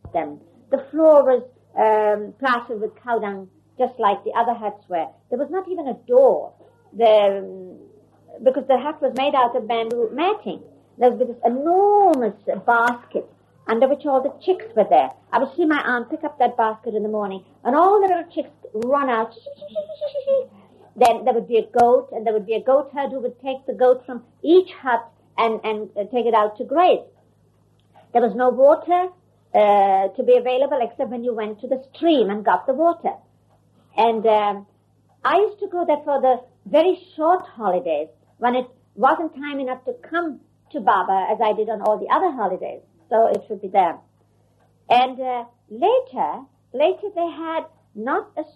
them. The floor was plastered with cow dung, just like the other huts were. There was not even a door, because the hut was made out of bamboo matting. There was this enormous basket under which all the chicks were there. I would see my aunt pick up that basket in the morning, and all the little chicks run out. Then there would be a goat, and there would be a goat herd who would take the goat from each hut and take it out to graze. There was no water to be available except when you went to the stream and got the water. And I used to go there for the very short holidays when it wasn't time enough to come to Baba as I did on all the other holidays. So it should be there. And later they had not a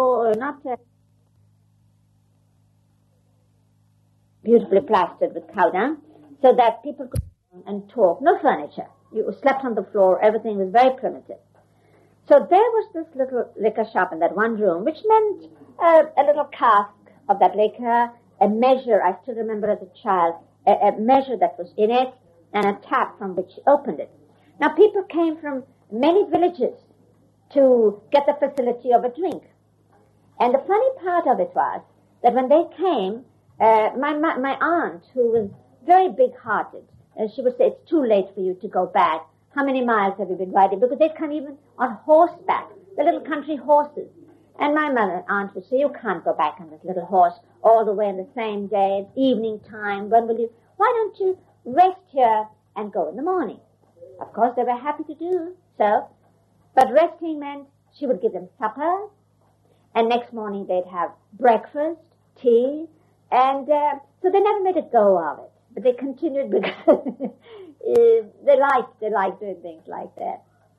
beautifully plastered with cow dung, so that people could and talk. No furniture. You slept on the floor. Everything was very primitive. So there was this little liquor shop in that one room, which meant a little cask of that liquor, a measure, I still remember as a child, a measure that was in it, and a tap from which you opened it. Now people came from many villages to get the facility of a drink. And the funny part of it was that when they came, my aunt, who was very big-hearted, she would say, it's too late for you to go back. How many miles have you been riding? Because they'd come even on horseback, the little country horses. And my aunt would say, you can't go back on this little horse all the way in the same day. It's evening time. When will you? Why don't you rest here and go in the morning? Of course, they were happy to do so. But resting meant she would give them supper, and next morning they'd have breakfast, tea, and so they never made a go of it. But they continued because they liked doing things like that.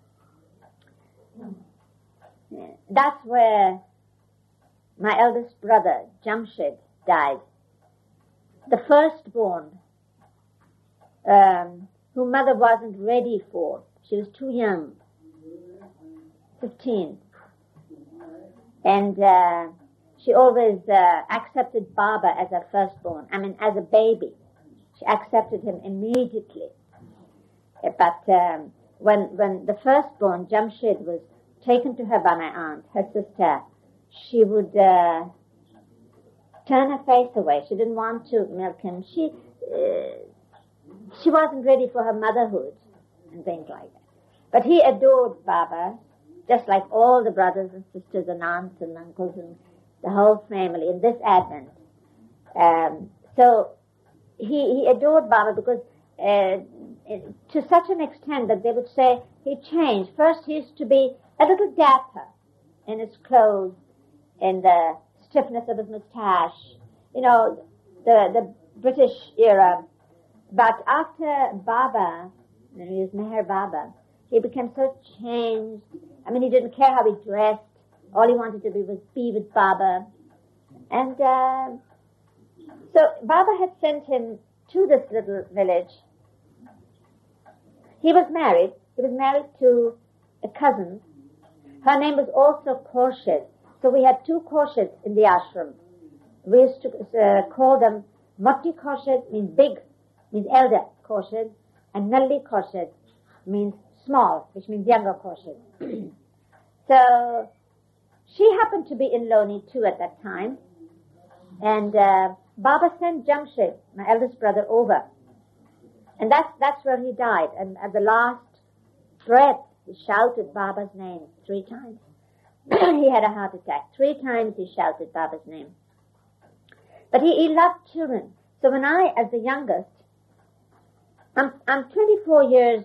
Yeah. That's where my eldest brother, Jamshed, died. The firstborn, whom mother wasn't ready for. She was too young, 15. And she always accepted Baba as her firstborn, as a baby. She accepted him immediately. But when the firstborn, Jamshed, was taken to her by my aunt, her sister, she would turn her face away. She didn't want to milk him. She wasn't ready for her motherhood and things like that. But he adored Baba, just like all the brothers and sisters and aunts and uncles and the whole family in this Advent. So he adored Baba because to such an extent that they would say he changed. First he used to be a little dapper in his clothes, in the stiffness of his moustache, the British era. But after Baba, he was Meher Baba, he became so changed. He didn't care how he dressed. All he wanted to do was be with Baba. And so Baba had sent him to this little village. He was married. He was married to a cousin. Her name was also Khorshid. So we had two Khorshid in the ashram. We used to call them Motti Khorshid, means big, means elder Khorshid, and Nalli Khorshid means small, which means younger Khorshid. So she happened to be in Loni too at that time. And Baba sent Jamshed, my eldest brother, over. And that's where he died. And at the last breath, he shouted Baba's name 3 times. He had a heart attack. 3 times he shouted Baba's name. But he loved children. So when I, as the youngest, I'm 24 years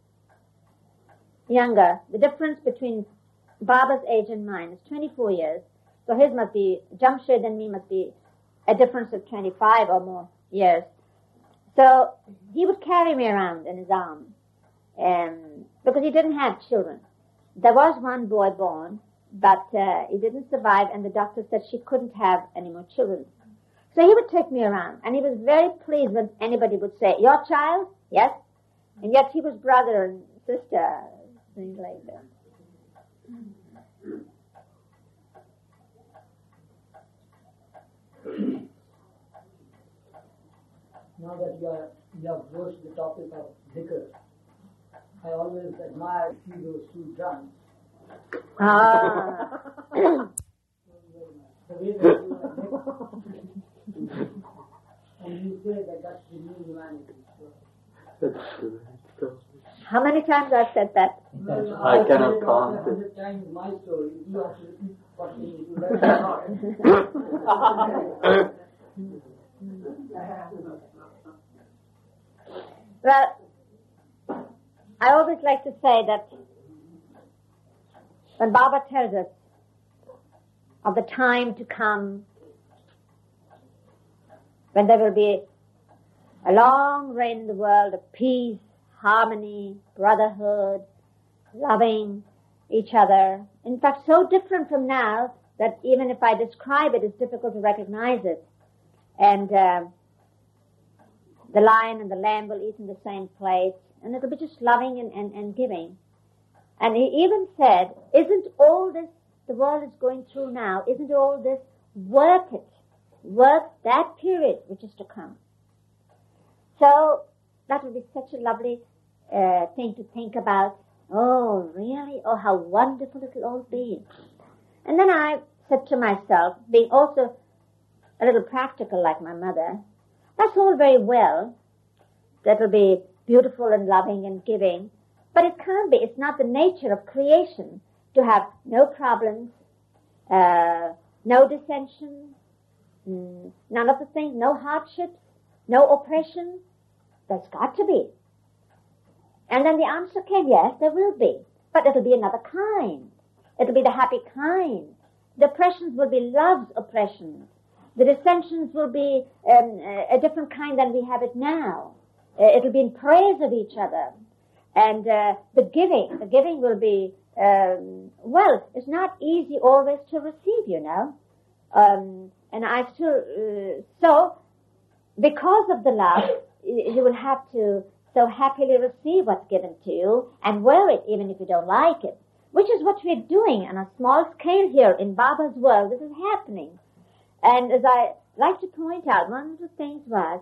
younger. The difference between Baba's age and mine is 24 years. So his must be, Jamshed and me must be a difference of 25 or more years. So he would carry me around in his arms, because he didn't have children. There was one boy born, but he didn't survive, and the doctor said she couldn't have any more children. So he would take me around, and he was very pleased when anybody would say, your child? Yes. And yet he was brother and sister, things like that. Now that you have broached the topic of dhikr, I always admire those two drums. Ah. The way they do it. And you say that that's the new humanity. How many times I've said that? Well, I cannot count count. 100 times my story. You have to repeat what you do. That's hard. Well, I always like to say that when Baba tells us of the time to come, when there will be a long reign in the world of peace, harmony, brotherhood, loving each other. In fact, so different from now that even if I describe it, it's difficult to recognize it. And the lion and the lamb will eat in the same place, and it'll be just loving and giving. And he even said, isn't all this the world is going through now, isn't all this worth it? Worth that period which is to come. So that would be such a lovely thing to think about. Oh, really? Oh, how wonderful it'll all be. And then I said to myself, being also a little practical like my mother, that's all very well. That'll be beautiful and loving and giving. But it can't be. It's not the nature of creation to have no problems, no dissension, none of the things, no hardships, no oppression. There's got to be. And then the answer came, yes, there will be. But it'll be another kind. It'll be the happy kind. The oppressions will be love's oppressions. The dissensions will be a different kind than we have it now. It'll be in praise of each other. And the giving will be, well, it's not easy always to receive, you know. And I still, so because of the love, you will have to so happily receive what's given to you and wear it even if you don't like it, which is what we're doing on a small scale here in Baba's world. This is happening. And as I like to point out, one of the things was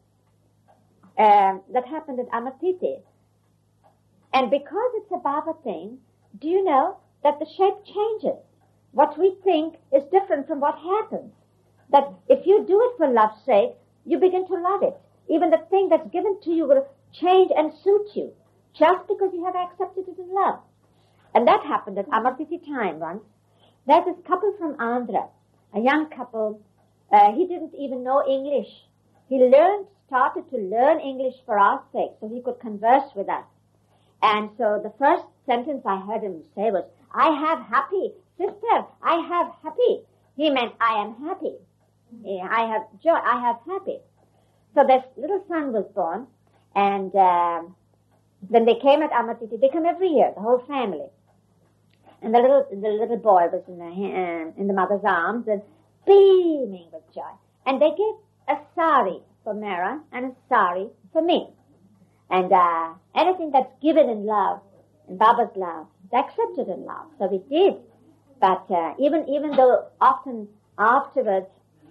that happened at Amatiti. And because it's a Baba thing, do you know that the shape changes? What we think is different from what happens. That if you do it for love's sake, you begin to love it. Even the thing that's given to you will change and suit you, just because you have accepted it in love. And that happened at Amartiti time once. There's this couple from Andhra, a young couple. He didn't even know English. He started to learn English for our sake, so he could converse with us. And so the first sentence I heard him say was, I have happy. Sister, I have happy. He meant, I am happy. I have joy. I have happy. So this little son was born, and when they came at Amatiti, they come every year, the whole family. And the little boy was in the mother's arms and beaming with joy. And they gave a sari for Mera and a sari for me. And anything that's given in love, in Baba's love, is accepted in love. So we did. But even though often afterwards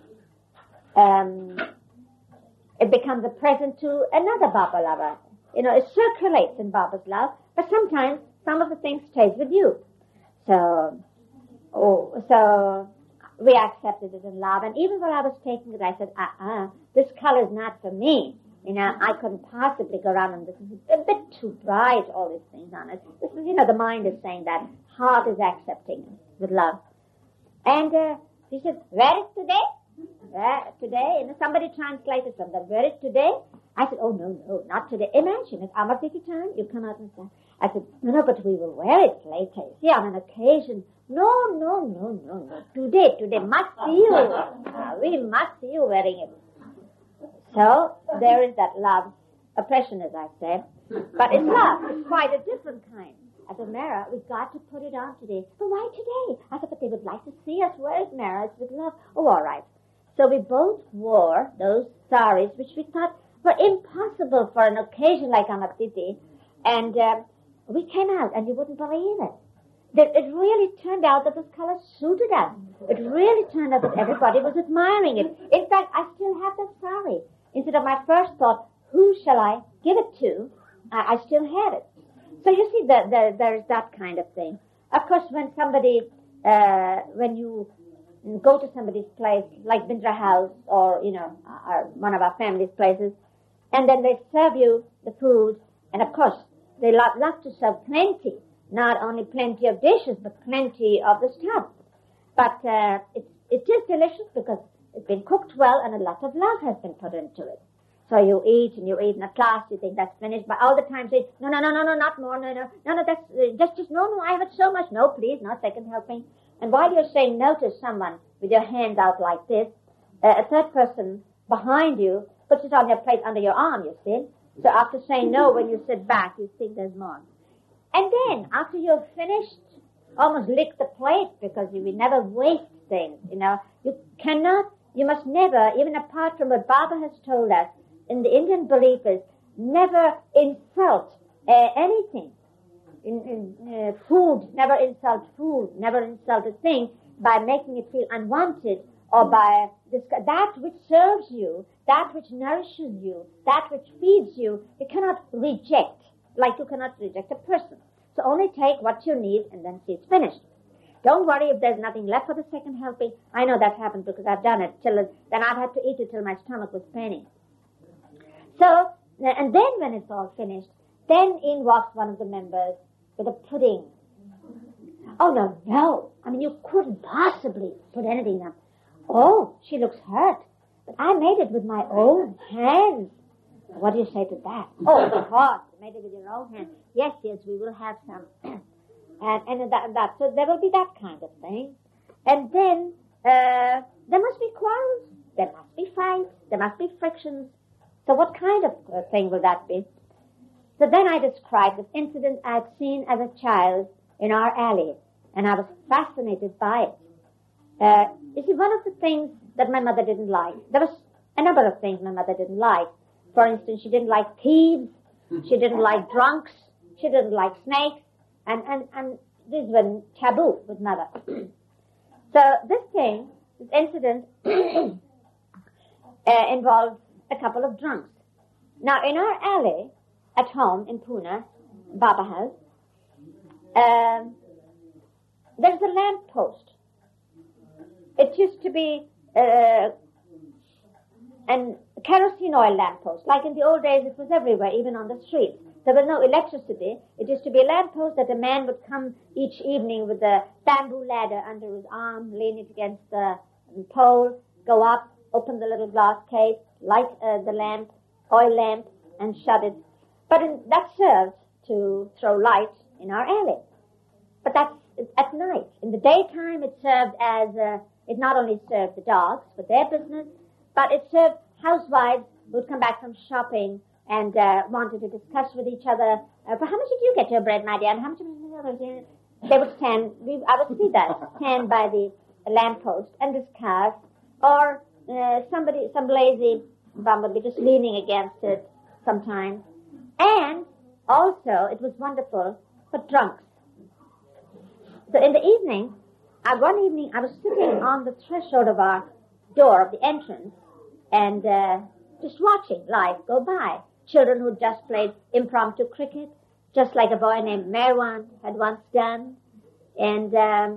it becomes a present to another Baba lover. You know, it circulates in Baba's love, but sometimes some of the things stays with you. So we accepted it in love. And even when I was taking it, I said, this color is not for me. You know, I couldn't possibly go around and this is a bit too bright, all these things on it. This is, you know, the mind is saying that. Heart is accepting it with love. And he said, wear it today? Today? And somebody translated from that, wear it today? I said, oh, no, not today. Imagine, it's Amartiti time, you come out and say. I said, no, but we will wear it later. See, on an occasion. No. Today, must see you. We must see you wearing it. So, there is that love, oppression, as I said. But it's love. It's quite a different kind. I said, Mera, we've got to put it on today. But why today? I said, but they would like to see us wear it, Mera. It's with love. Oh, all right. So we both wore those saris, which we thought were impossible for an occasion like Amatiti. And we came out, and you wouldn't believe it. It really turned out that this color suited us. It really turned out that everybody was admiring it. In fact, I still have that sari. Instead of my first thought, who shall I give it to? I still have it. So you see, there's that kind of thing. Of course, when you go to somebody's place, like Bindra House or, one of our family's places, and then they serve you the food, and of course, they love to serve plenty, not only plenty of dishes, but plenty of the stuff. But it is delicious because it's been cooked well and a lot of love has been put into it. So you eat, and at last you think that's finished, but all the time say, no, not more, no, that's, just, no, I have it so much, no, please, no second helping. And while you're saying no to someone with your hands out like this, a third person behind you puts it on their plate under your arm, you see. So after saying no, when you sit back, you think there's more. And then, after you've finished, almost lick the plate because you will never waste things, you must never, even apart from what Baba has told us, in the Indian belief is never insult anything. Food, never insult a thing by making it feel unwanted or by that which serves you, that which nourishes you, that which feeds you, you cannot reject, like you cannot reject a person. So only take what you need and then see it's finished. Don't worry if there's nothing left for the second helping. I know that's happened because I've done it. Then I've had to eat it till my stomach was paining. So, and then when it's all finished, then in walks one of the members with a pudding. Oh, no. I mean, you couldn't possibly put anything on. Oh, she looks hurt. But I made it with my own hands. What do you say to that? Oh, of course, you made it with your own hands. Yes, we will have some. and that. So there will be that kind of thing. And then there must be quarrels. There must be fights. There must be frictions. So what kind of thing will that be? So then I described this incident I had seen as a child in our alley, and I was fascinated by it. You see, one of the things that my mother didn't like, there was a number of things my mother didn't like. For instance, she didn't like thieves, she didn't like drunks, she didn't like snakes, and these were taboo with mother. So this incident involved a couple of drunks. Now, in our alley, at home in Pune, Baba House, there's a lamp post. It used to be a kerosene oil lamp post. Like in the old days, it was everywhere, even on the streets. There was no electricity. It used to be a lamp post that a man would come each evening with a bamboo ladder under his arm, lean it against the pole, go up, open the little glass case, light the lamp, oil lamp, and shut it. But that served to throw light in our alley. But that's at night. In the daytime, it served as it not only served the dogs for their business, but it served housewives who would come back from shopping and wanted to discuss with each other, for how much did you get your bread, my dear, and how much they would stand, I would see that, stand by the lamppost and discuss, or some lazy bum would be just leaning against it sometimes. And also, it was wonderful for drunks. So in the evening, one evening, I was sitting on the threshold of our door of the entrance and just watching life go by. Children who just played impromptu cricket, just like a boy named Merwan had once done, and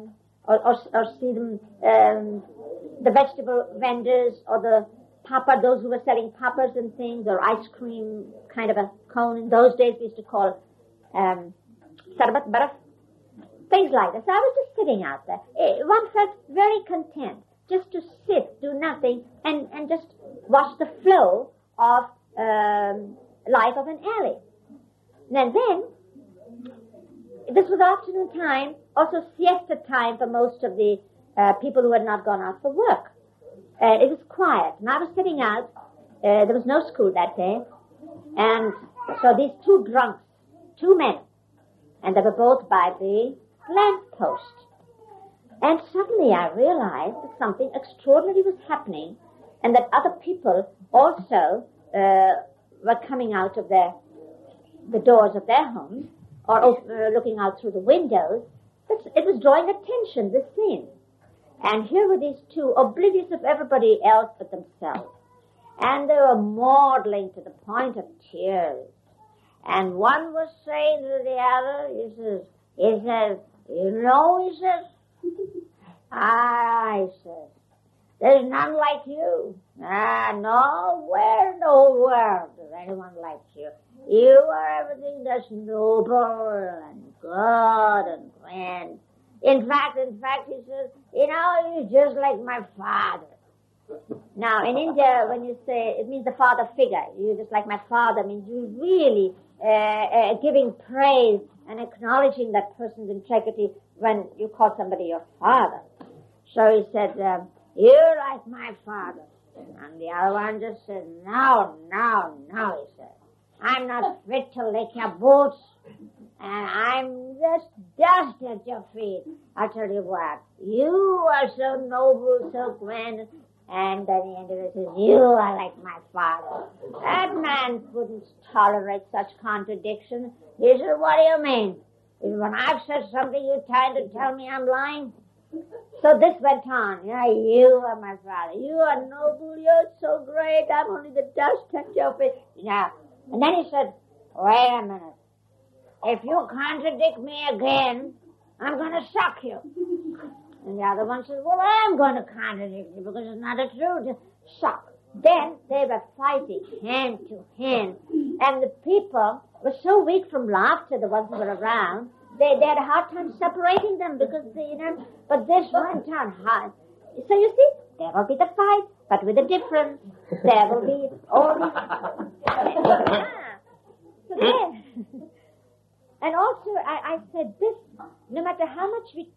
or see them, the vegetable vendors or the those who were selling poppers and things, or ice cream, kind of a cone. In those days, we used to call sarbat baraf, things like that. So I was just sitting out there. One felt very content just to sit, do nothing, and just watch the flow of life of an alley. And then, this was afternoon time, also siesta time for most of the people who had not gone out for work. It was quiet, and I was sitting out. There was no school that day, and so these two drunks, two men, and they were both by the lamp post. And suddenly I realized that something extraordinary was happening, and that other people also were coming out of the doors of their homes, or looking out through the windows. It was drawing attention, this scene. And here were these two, oblivious of everybody else but themselves. And they were maudling to the point of tears. And one was saying to the other, he says, you know, he says, he says, there's none like you. Nowhere in the whole world is anyone like you. You are everything that's noble and good and grand. In fact, he says, you know, you're just like my father. Now, in India, when you say, it means the father figure. You're just like my father, means you're really giving praise and acknowledging that person's integrity when you call somebody your father. So he said, you're like my father. And the other one just said, no, he said. I'm not fit to lick your boots, and I'm just dust at your feet. I tell you what, you are so noble, so grand, and then he ended it says, you are like my father. That man couldn't tolerate such contradiction. He said, what do you mean? He said, when I've said something, you're trying to tell me I'm lying? So this went on. Yeah, you are my father. You are noble. You're so great. I'm only the dust at your feet. Yeah. And then he said, wait a minute. If you contradict me again, I'm going to suck you. And the other one said, well, I'm going to contradict you because it's not the truth. Just suck. Then they were fighting hand to hand. And the people were so weak from laughter, the ones who were around, they had a hard time separating them because, but this went on hard. So you see, there will be the fight, but with a difference. There will be all these... So then, and also I said this, no matter how much we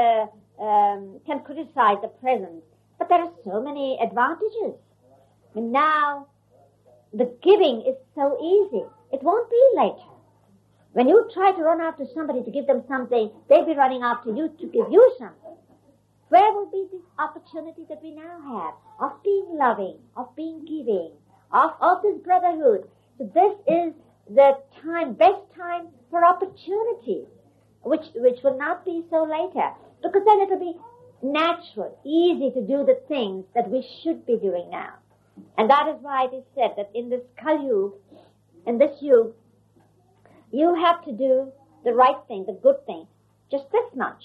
can criticize the present, but there are so many advantages. And now, the giving is so easy. It won't be later. When you try to run after somebody to give them something, they'll be running after you to give you something. Where will be this opportunity that we now have of being loving, of being giving, of this brotherhood? So this is the time, best time for opportunity, which will not be so later. Because then it'll be natural, easy to do the things that we should be doing now. And that is why it is said that in this Kali Yuga, in this Yuga, you have to do the right thing, the good thing, just this much.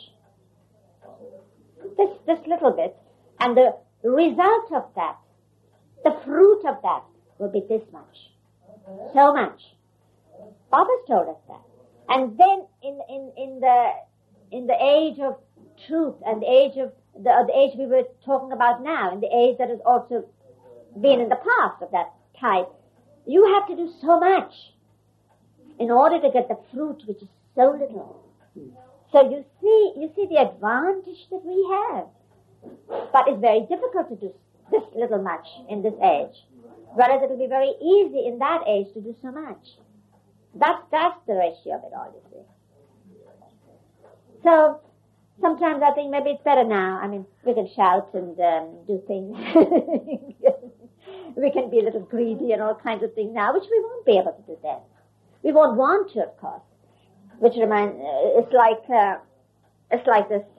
This little bit. And the result of that, the fruit of that, will be this much. So much. Baba's told us that. And then in the age of truth and the age of the age we were talking about now, and the age that has also been in the past of that type, you have to do so much in order to get the fruit which is so little. So you see the advantage that we have. But it's very difficult to do this little much in this age. Whereas it will be very easy in that age to do so much. That's the ratio of it all, you see. So sometimes I think maybe it's better now. I mean, we can shout and do things. We can be a little greedy and all kinds of things now, which we won't be able to do then. We won't want to, of course. Which reminds, it's like this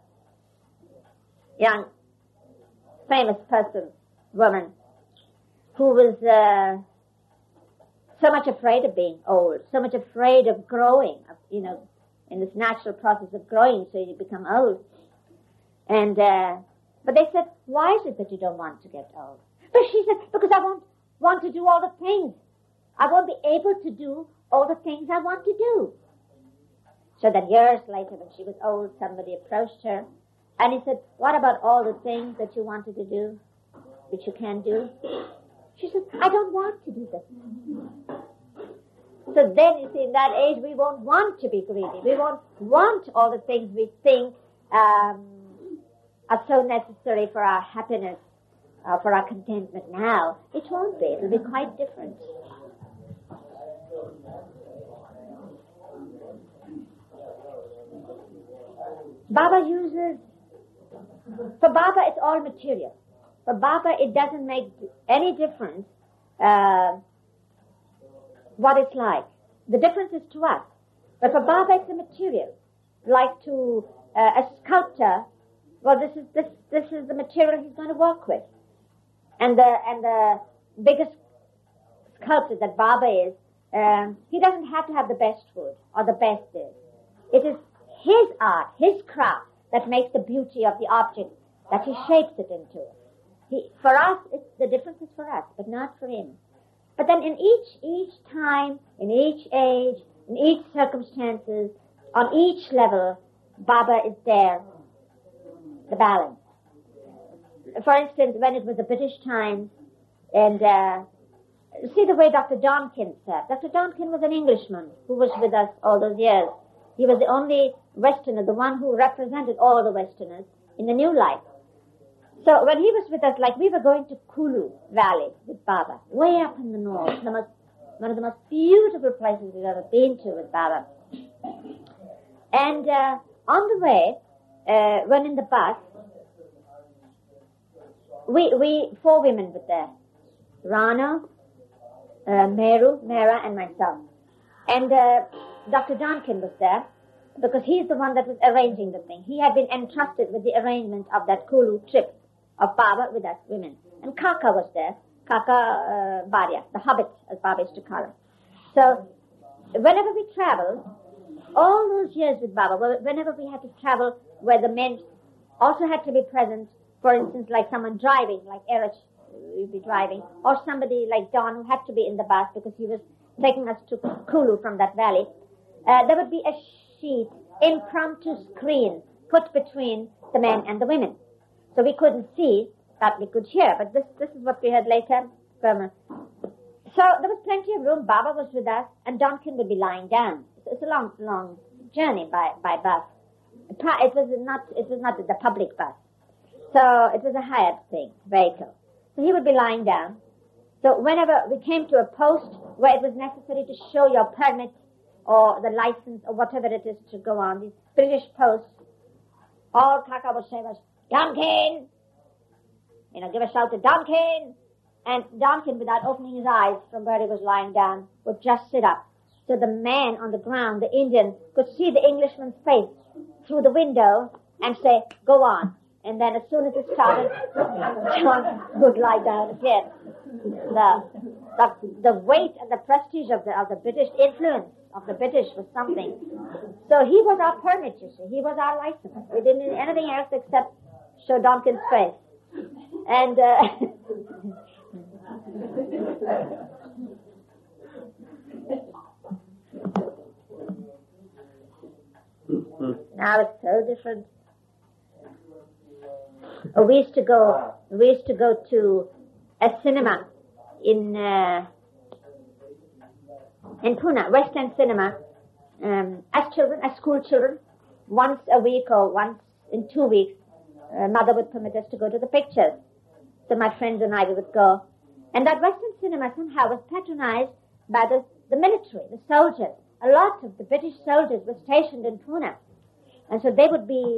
young, famous woman, who was so much afraid of being old, so much afraid of growing, in this natural process of growing, so you become old. And but they said, why is it that you don't want to get old? But she said, because I want to do all the things. I won't be able to do all the things I want to do. So that years later, when she was old, somebody approached her, and he said, what about all the things that you wanted to do, which you can't do? She said, I don't want to do them. So then, you see, in that age, we won't want to be greedy. We won't want all the things we think are so necessary for our happiness, for our contentment now. It won't be. It will be quite different. Baba uses, for Baba it's all material. For Baba it doesn't make any difference what it's like. The difference is to us. But for Baba it's a material. Like to a sculptor, well this is the material he's going to work with. And the biggest sculptor that Baba is he doesn't have to have the best food or the best this. It is his art, his craft, that makes the beauty of the object that he shapes it into. For us, the difference is for us, but not for him. But then in each time, in each age, in each circumstances, on each level, Baba is there, the balance. For instance, when it was the British times, and see the way Dr. Donkin said. Dr. Donkin was an Englishman who was with us all those years. He was the only Westerner, the one who represented all the Westerners in the New Life. So when he was with us, like we were going to Kulu Valley with Baba, way up in the north, one of the most beautiful places we've ever been to with Baba. And on the way, when in the bus, we 4 women were there. Rana, Mera, and myself. And Dr. Donkin was there because he's the one that was arranging the thing. He had been entrusted with the arrangement of that Kulu trip of Baba with us women. And Kaka was there. Kaka Bharia, the Hobbit, as Baba used to call him. So whenever we traveled, all those years with Baba, whenever we had to travel where the men also had to be present, for instance, like someone driving, like Erich would be driving, or somebody like Don who had to be in the bus because he was taking us to Kulu from that valley, there would be a sheet, impromptu screen put between the men and the women. So we couldn't see, but we could hear. But this is what we heard later. So there was plenty of room. Baba was with us, and Donkin would be lying down. It's a long journey by bus. It was not the public bus. So it was a hired vehicle. So he would be lying down. So whenever we came to a post where it was necessary to show your permit or the license or whatever it is to go on, these British posts, all Kaka would say was, Donkin! Give a shout to Donkin! And Donkin, without opening his eyes from where he was lying down, would just sit up. So the man on the ground, the Indian, could see the Englishman's face through the window and say, go on. And then as soon as it started, John would lie down again. The weight and the prestige of the British influence of the British was something. So he was our permit, you see. He was our license. We didn't need anything else except show Donkin's face. And now it's so different. We used to go to a cinema in Pune, West End Cinema, as school children, once a week or once in 2 weeks. Mother would permit us to go to the pictures. So my friends and I would go. And that West End Cinema somehow was patronized by the military, the soldiers. A lot of the British soldiers were stationed in Pune. And so they would be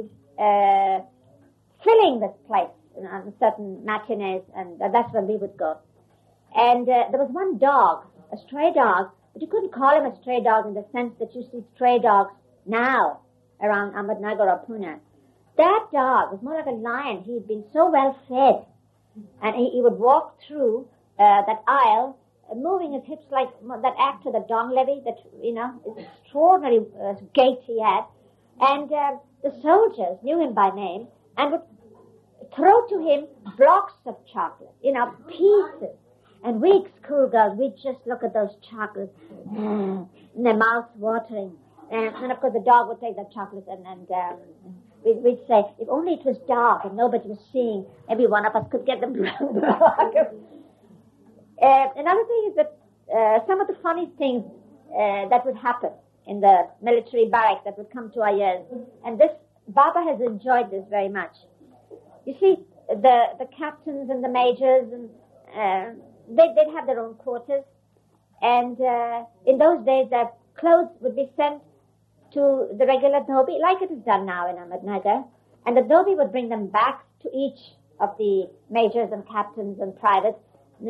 filling this place on certain matinees, and that's when we would go. And there was one dog, a stray dog, but you couldn't call him a stray dog in the sense that you see stray dogs now around Ahmednagar or Pune. That dog was more like a lion. He had been so well fed, and he would walk through that aisle, moving his hips like that actor, the Don Levy, that, extraordinary gait he had. And the soldiers knew him by name and would throw to him blocks of chocolate, pieces. And we schoolgirls, we'd just look at those chocolates, and their mouths watering. And of course the dog would take that chocolate and we'd say, if only it was dark and nobody was seeing, maybe one of us could get the block. Another thing is that some of the funny things that would happen in the military barracks that would come to our ears, and Baba has enjoyed this very much. You see, the captains and the majors, and they'd have their own quarters, and in those days their clothes would be sent to the regular Dhobi, like it is done now in Ahmednagar, and the Dhobi would bring them back to each of the majors and captains and privates.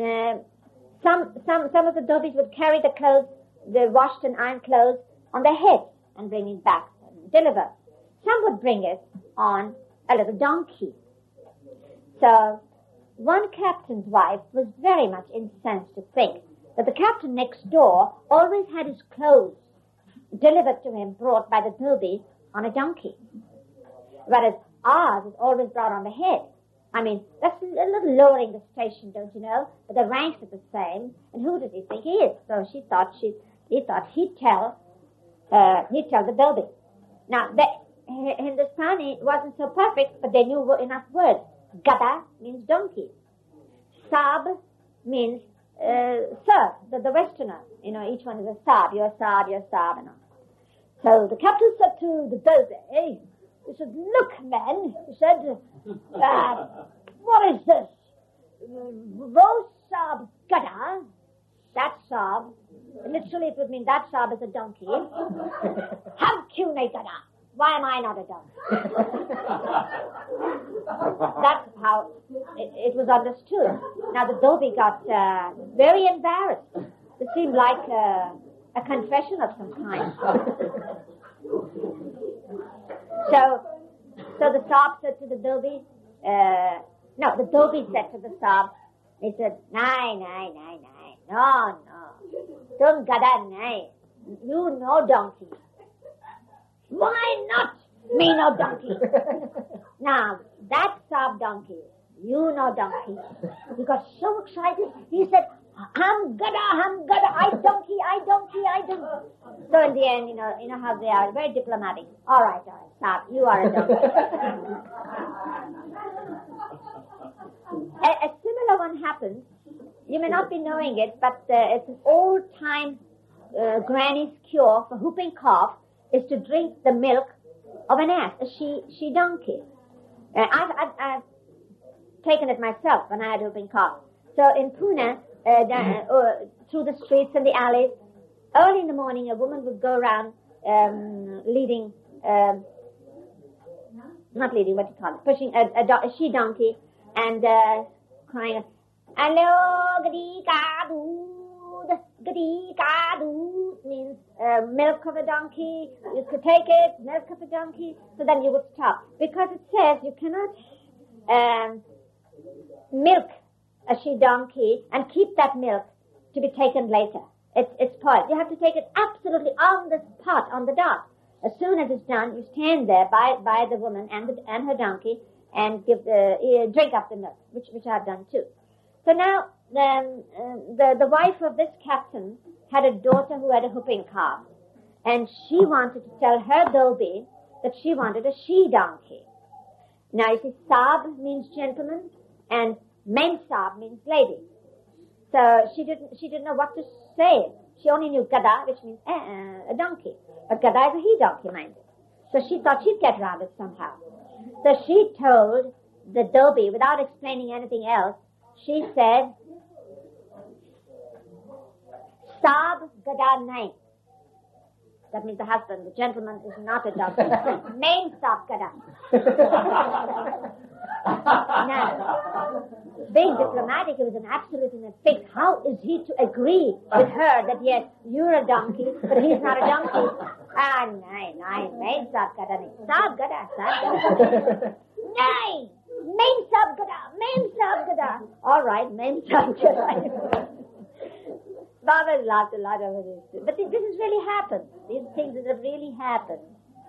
Some of the Dhobis would carry the clothes, the washed and ironed clothes, on their heads and bring it back and deliver. Some would bring it on a little donkey. So one captain's wife was very much incensed to think that the captain next door always had his clothes delivered to him, brought by the dhobi on a donkey. Whereas ours is always brought on the head. I mean, that's a little lowering the station, don't you know? But the ranks are the same. And who does he think he is? So he thought he'd tell the dhobi. Now, the Hindustani wasn't so perfect, but they knew enough words. Gada means donkey. Saab means sir, the Westerner. You know, each one is a Saab. You're a Saab, you're a Saab, and all. So the captain said to the dhobi, he said, look, man, he said, what is this? Those Saab Gada, that Saab, literally it would mean that Saab is a donkey. Hum kyun nahi Gada? Why am I not a donkey? That's how it was understood. Now the dhobi got very embarrassed. It seemed like a confession of some kind. So the Saab said to the dhobi, the dhobi said to the Saab, he said, no, don't Gada, nahi. You no donkey. Why not? Me no donkey. Now, that Saab donkey, you no donkey. He got so excited, he said, I'm Gada, I donkey. So in the end, you know how they are, very diplomatic. All right, Saab, you are a donkey. A similar one happens. You may not be knowing it, but it's an old-time granny's cure for whooping cough is to drink the milk of an ass, a she donkey. I've taken it myself when I had whooping cough. So in Pune, through the streets and the alleys, early in the morning, a woman would go around leading, pushing a she donkey and crying, "Hello, gadi ka dood," means milk of a donkey. You could take it, milk of a donkey. So then you would stop, because it says you cannot milk a she donkey and keep that milk to be taken later. It's spoiled. You have to take it absolutely on the spot, on the dot. As soon as it's done, you stand there by the woman and her donkey and drink up the milk, which I have done too. So now the wife of this captain had a daughter who had a whooping cough, and she wanted to tell her dhobi that she wanted a she donkey. Now you see, Saab means gentleman, and Main Saab means lady. So she didn't know what to say. She only knew Gada, which means a donkey. But Gada is a he-donkey, mind you. So she thought she'd get around it somehow. So she told the dhobi, without explaining anything else, she said, Saab Gada nahi. That means the husband, the gentleman, is not a donkey. Main Saab Gada. Now, being diplomatic, it was an absolute and a fix. How is he to agree with her that, yes, you're a donkey, but he's not a donkey? Main Saab Gada nahi. Saab Gada. Nahi! Main Saab Gada. All right, Main Saab Gada. Baba laughed a lot over this. But this has really happened. These things that have really happened.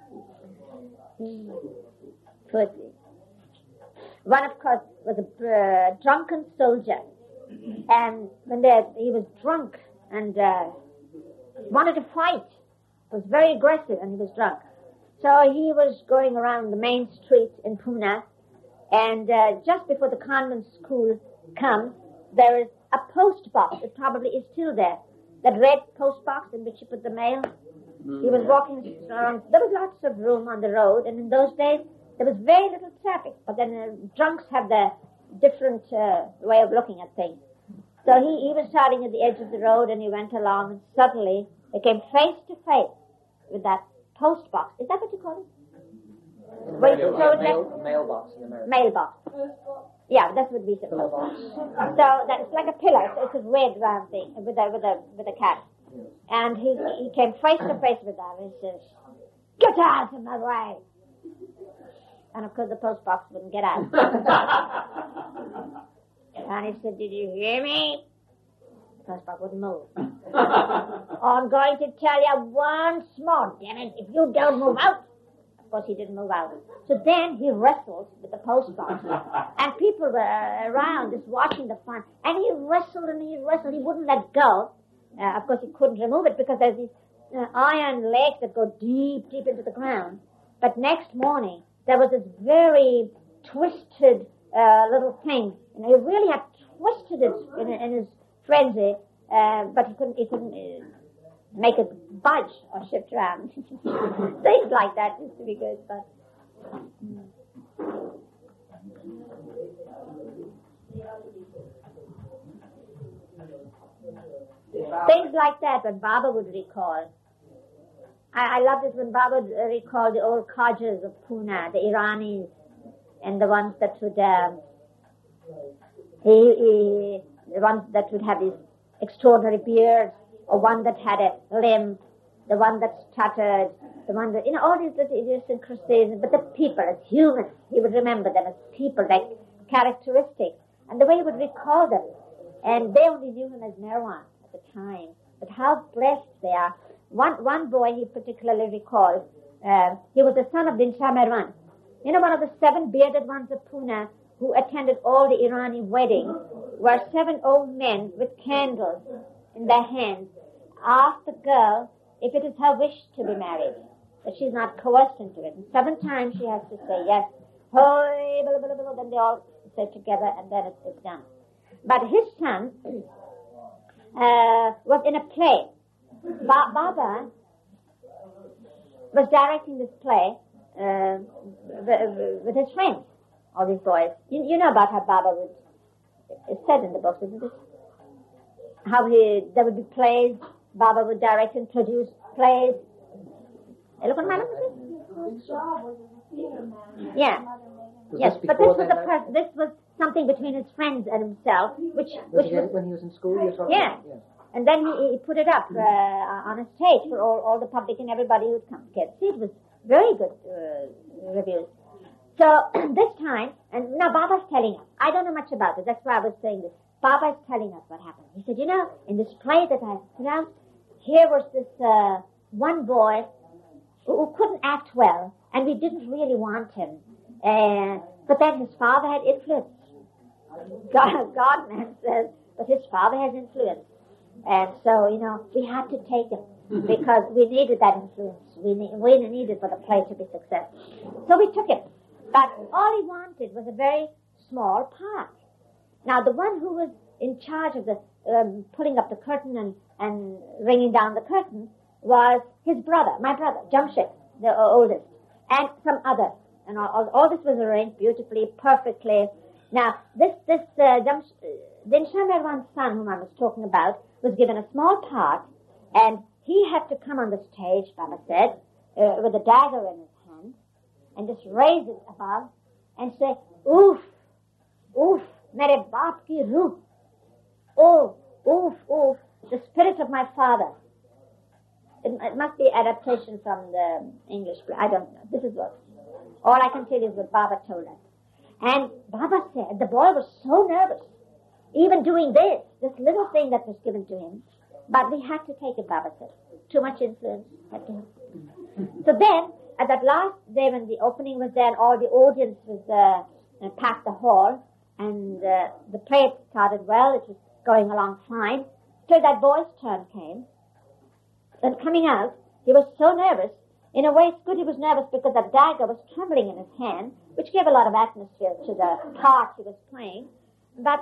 Firstly, one, of course, was a drunken soldier. And when he was drunk and wanted to fight, was very aggressive, and he was drunk. So he was going around the main street in Pune, and just before the convent school comes, there is a post box. It probably is still there. That red post box in which you put the mail. He was walking around. There was lots of room on the road, and in those days, there was very little traffic. But then drunks have the different way of looking at things. So he was starting at the edge of the road, and he went along, and suddenly he came face to face with that post box. Is that what you call it? Mailbox in America. Mailbox. Yeah, that's what we said. So that's like a pillar. So it's a red round thing with a cap. And he came face to face with that, and he says, "Get out of my way!" And of course the post box wouldn't get out. And he said, "Did you hear me?" first part wouldn't move. I'm going to tell you once more, damn it, if you don't move out. Of course, he didn't move out. So then he wrestled with the post box. And people were around just watching the fun. And he wrestled and he wrestled. He wouldn't let go. Of course, he couldn't remove it because there's these iron legs that go deep, deep into the ground. But next morning, there was this very twisted little thing. And he really had twisted it in his frenzy, but he couldn't make it budge or shift around. Things like that used to be good, but... Things like that, when Baba would recall. I loved it when Baba would recall the old Khajas of Pune, the Iranis, and the ones that would, the ones that would have these extraordinary beards, or one that had a limp, the one that stuttered, the one that, all these little idiosyncrasies, but the people as humans, he would remember them as people, like characteristics, and the way he would recall them. And they only knew him as Nirwan at the time, but how blessed they are. One boy he particularly recalled, he was the son of Dinsha Merwan. One of the 7 bearded ones of Pune who attended all the Irani weddings, were 7 old men with candles in their hands, asked the girl if it is her wish to be married, that she's not coerced into it. And 7 times she has to say yes. Hoi, blah, blah, blah, then they all say together, and then it's done. But his son was in a play. Baba was directing this play with his friends, all these boys. You know about how Baba would, it's said in the books, isn't it? How there would be plays, Baba would direct and produce plays. Yeah. Yes, but this was something between his friends and himself, which was when he was in school. You're talking about? Yeah. And then he put it up on a stage for all the public and everybody who'd come to see. It was very good reviews. So this time, and now Baba's telling us, I don't know much about it, that's why I was saying this. Baba's telling us what happened. He said, in this play that I put out, here was this one boy who couldn't act well, and we didn't really want him. But then his father had influence. God, man says, but his father has influence. And so, we had to take him because we needed that influence. We needed for the play to be successful. So we took him. But all he wanted was a very small part. Now, the one who was in charge of the pulling up the curtain and ringing down the curtain was his brother, my brother, Jamshid, the oldest, and some others. And all this was arranged beautifully, perfectly. Now, this Dinsha Merwan's son, whom I was talking about, was given a small part, and he had to come on the stage, Baba said, with a dagger in his hand, and just raise it above, and say, oof, oof, mere baap ki ruh, oof, oof, oof, the spirit of my father. It must be adaptation from the English play. I don't know. This is all I can tell you is what Baba told us. And Baba said the boy was so nervous, even doing this little thing that was given to him. But we had to take it, Baba said. Too much influence. Had to. So then, at that last day when the opening was there and all the audience was packed the hall, and the play started well, it was going along fine, till that boy's turn came. And coming out, he was so nervous. In a way, it's good he was nervous because the dagger was trembling in his hand, which gave a lot of atmosphere to the part he was playing. But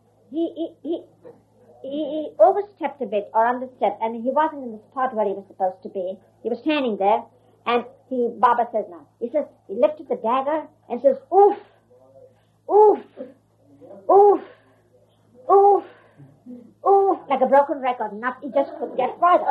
he overstepped a bit or understepped, and he wasn't in the spot where he was supposed to be. He was standing there, and Baba says now, he lifted the dagger and says, oof, oof, oof, oof, oof, like a broken record. He just couldn't get further.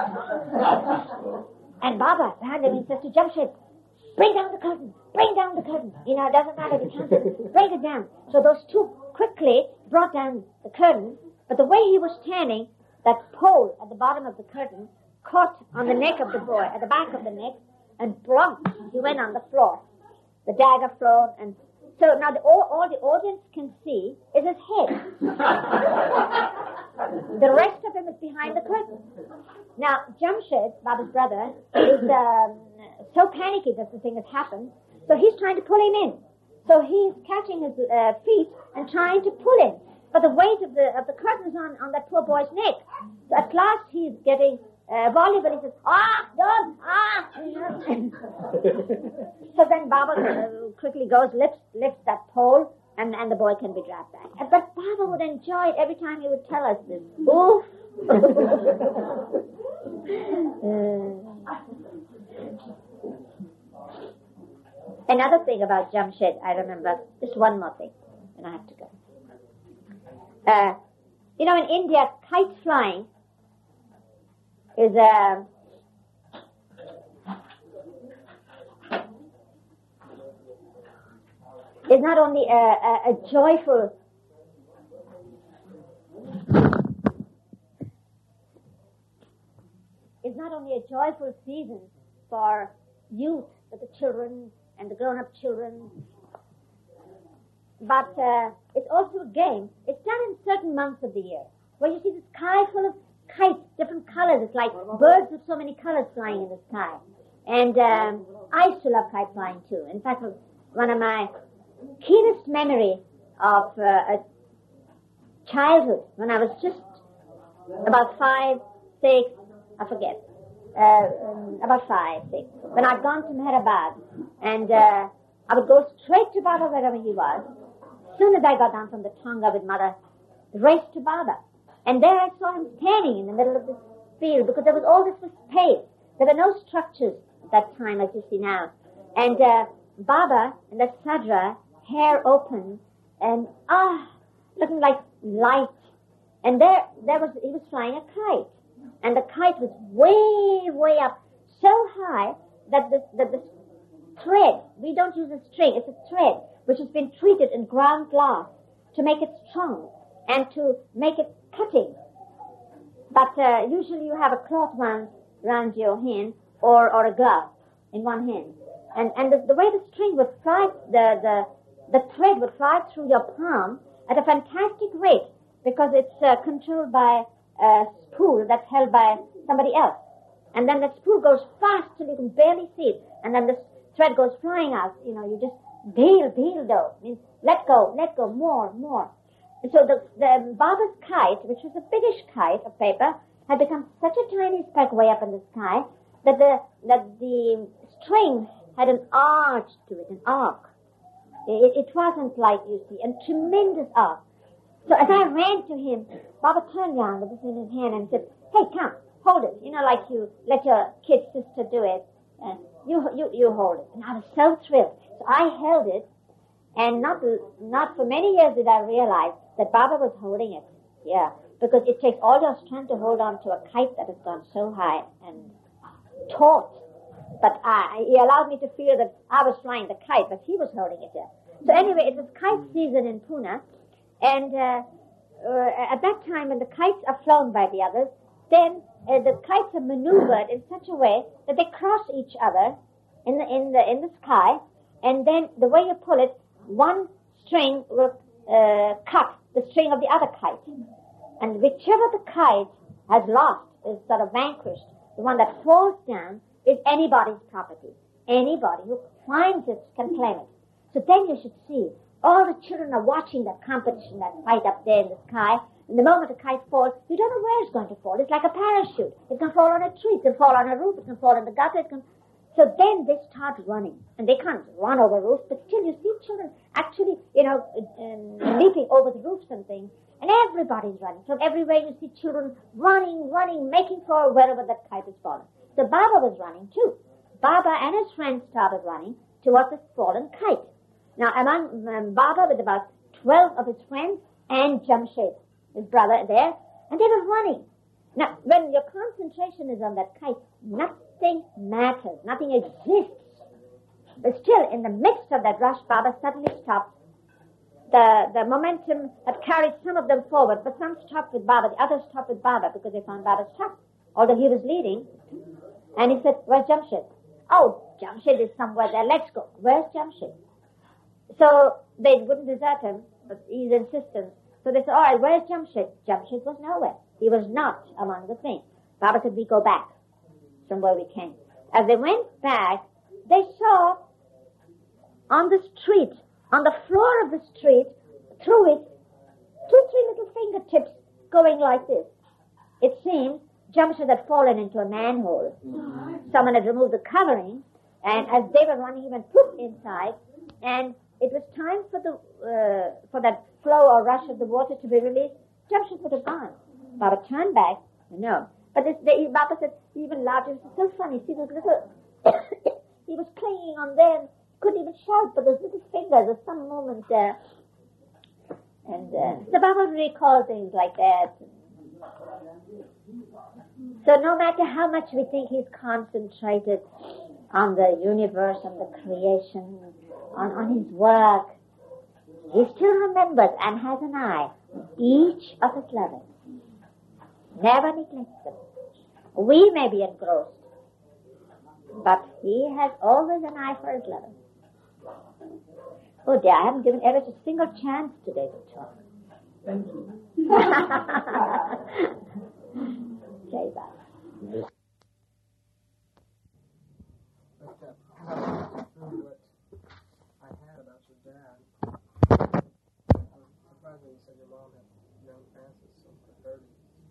And Baba behind him, he says to Jamshid, bring down the curtain, bring down the curtain. It doesn't matter, you can't bring it down. So those two quickly brought down the curtain, but the way he was standing, that pole at the bottom of the curtain caught on the neck of the boy, at the back of the neck, and plump, he went on the floor. The dagger flown, and So now all the audience can see is his head. The rest of him is behind the curtain. Now, Jamshed, Baba's brother, is so panicky that the thing has happened, so he's trying to pull him in. So he's catching his feet and trying to pull him. But the weight of the curtain is on that poor boy's neck. So at last he's getting voluble. He says, don't, So then Baba quickly goes, lifts that pole, and the boy can be dragged back. But Baba would enjoy it every time he would tell us this. Oof. Another thing about Jamshed, I remember, just one more thing, and I have to go. In India, kite flying is not only a joyful season for youth, for the children and the grown-up children, but it's also a game. It's done in certain months of the year, where you see the sky full of kites, different colors. It's like birds with so many colors flying in the sky. And I used to love kite flying too. In fact, one of my keenest memory of childhood, when I was just about 5, 6, I forget, about 5, 6, when I'd gone to Meherabad, and I would go straight to Baba wherever he was. As soon as I got down from the Tonga with Mother, raced to Baba. And there I saw him standing in the middle of the field, because there was all this space. There were no structures at that time as you see now. And Baba in the sadra, hair open, and looking like light. And he was flying a kite. And the kite was way, way up, so high that the thread, we don't use a string, it's a thread, which has been treated in ground glass to make it strong and to make it cutting. But usually you have a cloth one around your hand or a glove in one hand. And the way the string would fly, the thread would fly through your palm at a fantastic rate, because it's controlled by a spool that's held by somebody else. And then the spool goes fast till you can barely see it. And then the thread goes flying out. You just deal though. Means let go, more. And so the Baba's kite, which was a biggish kite of paper, had become such a tiny speck way up in the sky that the string had an arch to it, an arc. It wasn't like you see, a tremendous arc. So as I ran to him, Baba turned around with this in his hand and said, "Hey, come, hold it. Like you let your kid sister do it. You hold it." And I was so thrilled. So I held it, and not for many years did I realize that Baba was holding it. Yeah, because it takes all your strength to hold on to a kite that has gone so high and taut. But he allowed me to feel that I was flying the kite, but he was holding it there. So anyway, it was kite season in Pune, and at that time when the kites are flown by the others, then the kites are maneuvered in such a way that they cross each other in the sky, and then the way you pull it, one string will cut the string of the other kite, and whichever the kite has lost, is sort of vanquished, the one that falls down is anybody's property. Anybody who finds it can claim it. So then you should see, all the children are watching that competition, that fight up there in the sky. And the moment the kite falls, you don't know where it's going to fall. It's like a parachute. It can fall on a tree, it can fall on a roof, it can fall in the gutter. So then they start running. And they can't run over roofs, but still you see children actually, leaping over the roofs and things. And everybody's running. From everywhere you see children running, making for wherever that kite is fallen. So Baba was running too. Baba and his friends started running towards the fallen kite. Now, among Baba with about 12 of his friends and Jamshed, his brother, there, and they were running. Now, when your concentration is on that kite, nothing matters, nothing exists. But still, in the midst of that rush, Baba suddenly stopped. The momentum had carried some of them forward, but some stopped with Baba. The others stopped with Baba because they found Baba stuck, although he was leading. And he said, "Where's Jamshed?" "Oh, Jamshed is somewhere there. Let's go." "Where's Jamshed?" So they wouldn't desert him, but he's insistent. So they said, all right, where's Jamshid? Jamshid was nowhere. He was not among the things. Baba said, we go back from where we came. As they went back, they saw on the street, on the floor of the street, through it, 2-3 little fingertips going like this. It seemed Jamshid had fallen into a manhole. Someone had removed the covering, and as they were running, he went poof inside, and it was time for that flow or rush of the water to be released. Jamshid would have gone. Baba turned back, no. But Baba said, even larger, it's so funny, see those little, he was clinging on them, couldn't even shout, but those little fingers, there's some movement there. And so Baba recalled things like that. So no matter how much we think he's concentrated on the universe, on the creation, on his work, he still remembers and has an eye on each of his lovers. Never neglects them. We may be engrossed, but he has always an eye for his lovers. Oh dear, I haven't given Eric a single chance today to talk. Thank you. Okay, bye. What I had about your dad, I was surprised when you said your mom had known Francis since the 30s.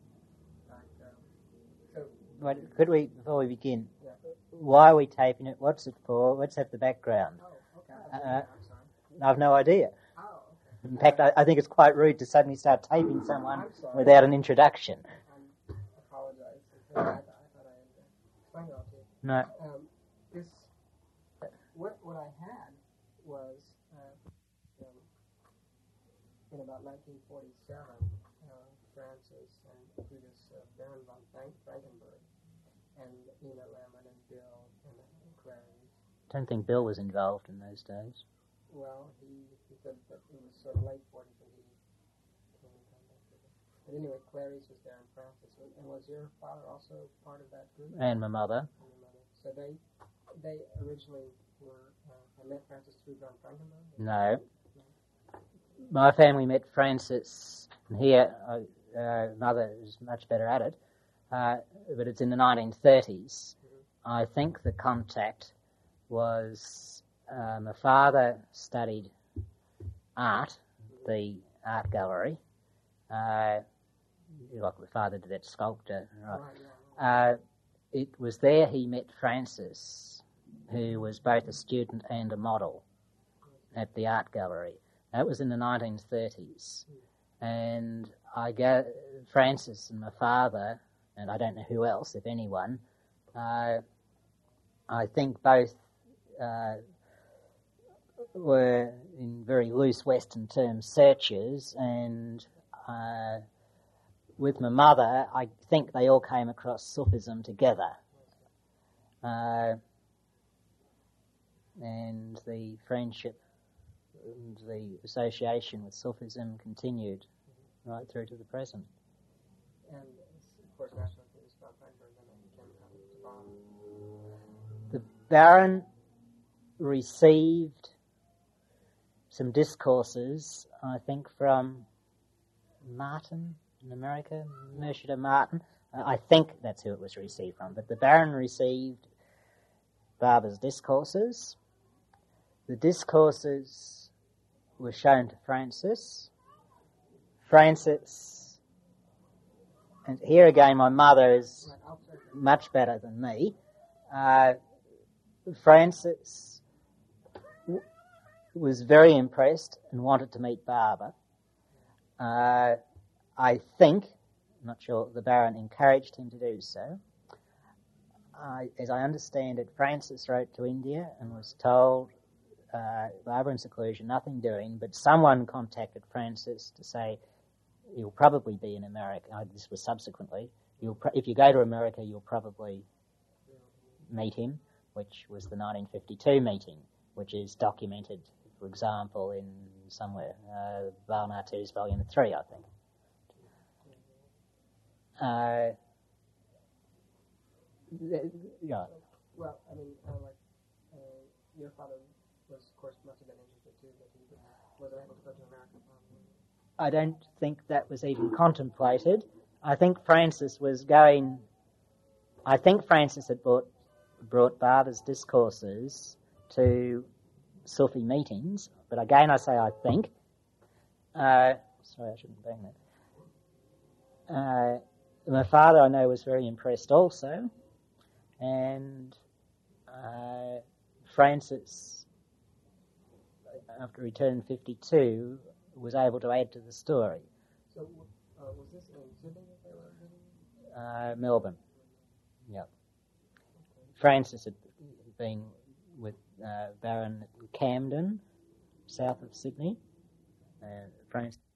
Wait, could we, before we begin, Yeah. why are we taping it? What's it for? Let's have the background. Oh, okay. Uh, I'm sorry. I've no idea. Oh, okay. In fact, I think it's quite rude to suddenly start taping someone I'm sorry. without an introduction. I apologize. I thought I had explained it all to you. No. This, what I had was, in about 1947, Francis and Judas Baron von Frankenberg and Nina Lemon and Bill and Clary. I don't think Bill was involved in those days. Well, he said that it was sort of late 40s when he came in contact with it. But anyway, Clarice was there and Francis. And was your father also part of that group? And my mother. And your mother. So they originally were, I met Francis through Von Frankenberg? No. My family met Francis, and here, mother is much better at it, but it's in the 1930s. I think the contact was, my father studied art, the art gallery, like the father did that sculptor. Right. Right. It was there he met Francis, who was both a student and a model at the art gallery. That was in the 1930s. And Francis and my father, and I don't know who else, if anyone, I think both were, in very loose Western terms, searchers, and with my mother, I think they all came across Sufism together. And the friendship and the association with Sufism continued right through to the present. And, of course, national thing is Von Frankenberg, and then came to Bonn. The Baron received some discourses, I think, from Martin in America, Mercier Martin. I think that's who it was received from. But the Baron received Baba's discourses. The discourses were shown to Francis. Francis, and here again my mother is much better than me. Francis was very impressed and wanted to meet Baba. I think, I'm not sure, the Baron encouraged him to do so. As I understand it, Francis wrote to India and was told, Baba in seclusion, nothing doing, but someone contacted Francis to say, you'll probably be in America. This was subsequently. If you go to America, you'll probably meet him, which was the 1952 meeting, which is documented, for example, in somewhere, Valnatu's Volume 3, I think. Yeah. Well, I mean, your father was, of course, must have been interested too, but he wasn't able to go to America. I don't think that was even contemplated. I think Francis was going. I think Francis had brought Bada's discourses to Sufi meetings, but again I say I think. Sorry, I shouldn't bang that. My father, I know, was very impressed also, and Francis, after he turned 52, was able to add to the story. So, was this in Sydney that they were living? Melbourne. Yep. Francis had been with Baron Camden, south of Sydney. Francis